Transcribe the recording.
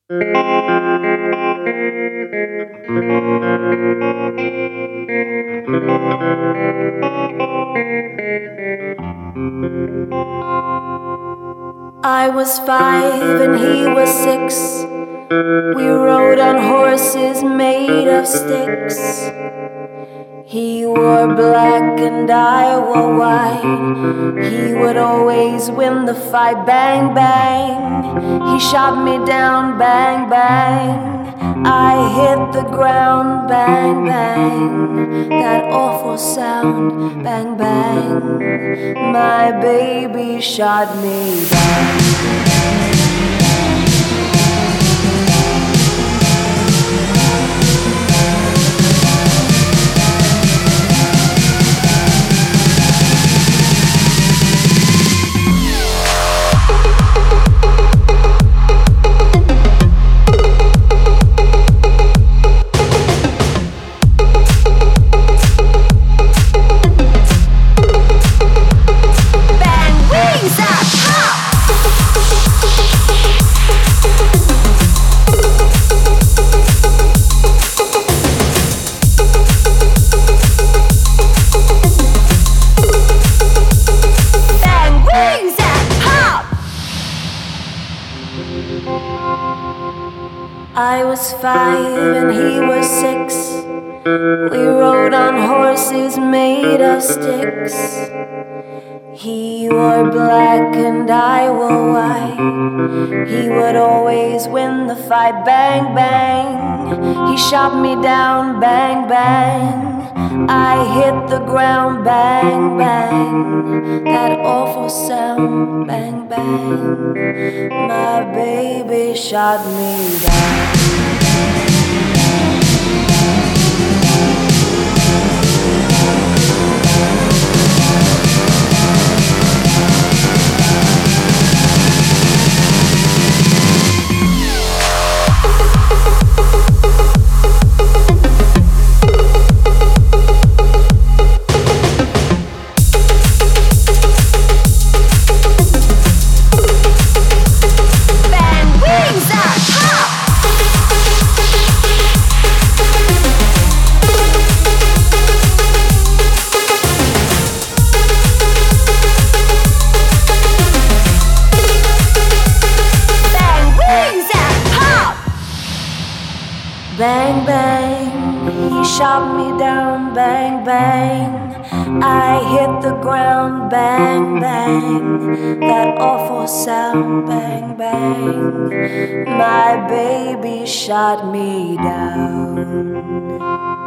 I was 5 and he was 6. We rode on horses made of sticks. He wore black and I wore white. He would always win the fight. Bang, bang. He shot me down. Bang, bang. I hit the ground. Bang, bang. That awful sound. Bang, bang. My baby shot me down. I was 5 and he was 6. We rode on horses made of sticks. He wore black and I wore white. He would always win the fight. Bang, bang. He shot me down. Bang, bang. I hit the ground. Bang, bang. That awful sound. Bang, bang. My baby shot me down. Bang, bang, he shot me down. Bang, bang, I hit the ground. Bang, bang, that awful sound. Bang, bang, my baby shot me down.